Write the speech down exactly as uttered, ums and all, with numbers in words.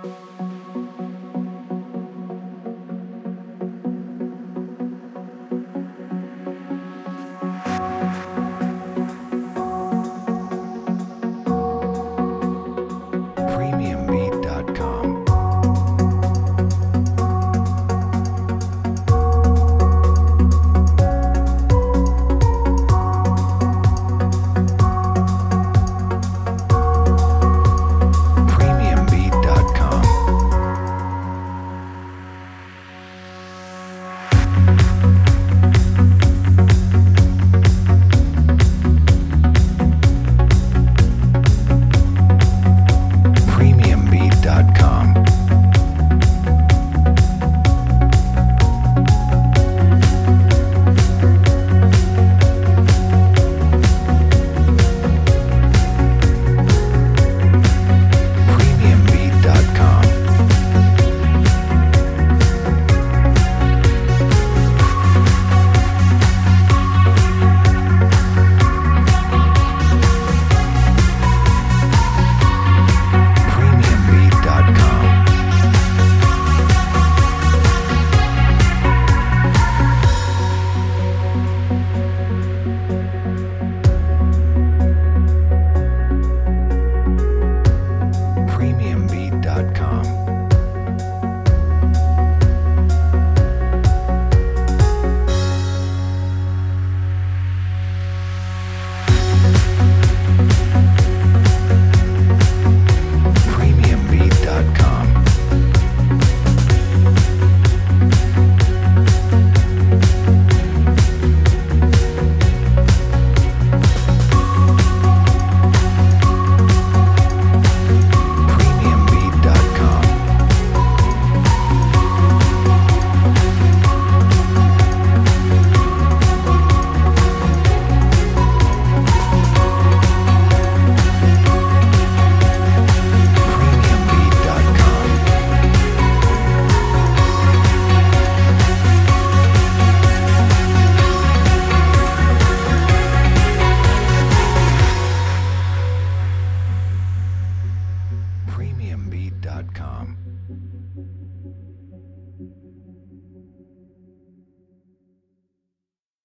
premium beat dot com. premium beat dot com. premium beat dot com. premium beat dot com. premium beat dot com. premium beat dot com. premium beat dot com. premium beat dot com. premium beat dot com. premium beat dot com.